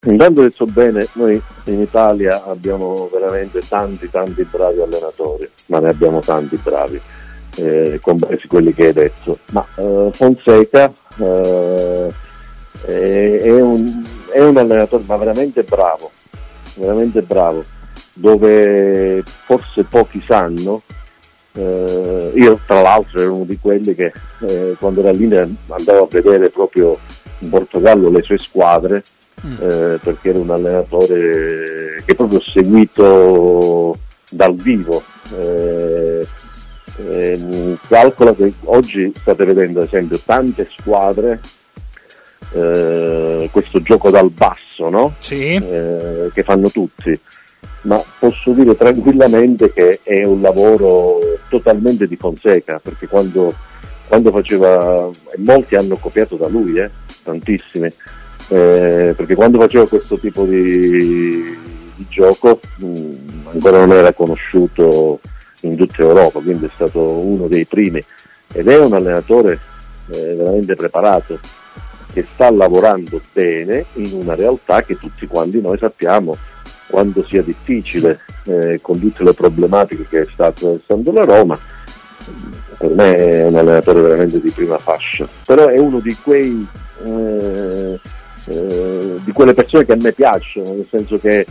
Intanto detto bene, noi in Italia abbiamo veramente tanti bravi allenatori, ma ne abbiamo tanti bravi, compresi quelli che hai detto. Ma Fonseca è un allenatore ma veramente bravo, dove forse pochi sanno. Io tra l'altro ero uno di quelli che quando era lì andavo a vedere proprio in Portogallo le sue squadre, perché era un allenatore che proprio ho seguito dal vivo. Calcola che oggi state vedendo ad esempio tante squadre, questo gioco dal basso, no? Sì. Che fanno tutti, ma posso dire tranquillamente che è un lavoro totalmente di Fonseca, perché quando faceva, e molti hanno copiato da lui, tantissimi, perché quando faceva questo tipo di gioco ancora non era conosciuto in tutta Europa, quindi è stato uno dei primi ed è un allenatore veramente preparato, che sta lavorando bene in una realtà che tutti quanti noi sappiamo quando sia difficile, con tutte le problematiche che sta attraversando la Roma. Per me è un allenatore veramente di prima fascia, però è uno di quei di quelle persone che a me piacciono, nel senso che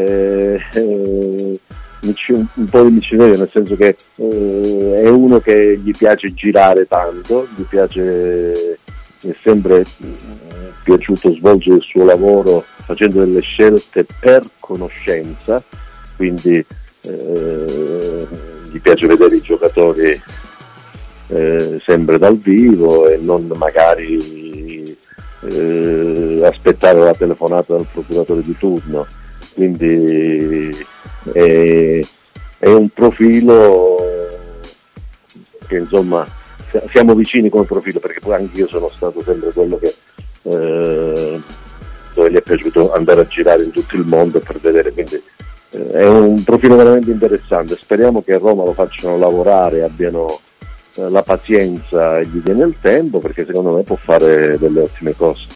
un po' di missionario, nel senso che è uno che gli piace girare tanto, gli piace, è sempre piaciuto svolgere il suo lavoro facendo delle scelte per conoscenza, quindi gli piace vedere i giocatori sempre dal vivo e non magari aspettare la telefonata del procuratore di turno, quindi è un profilo che insomma siamo vicini come profilo, perché poi anche io sono stato sempre quello che dove gli è piaciuto andare a girare in tutto il mondo per vedere, quindi è un profilo veramente interessante. Speriamo che a Roma lo facciano lavorare, abbiano la pazienza e gli diano il tempo, perché secondo me può fare delle ottime cose.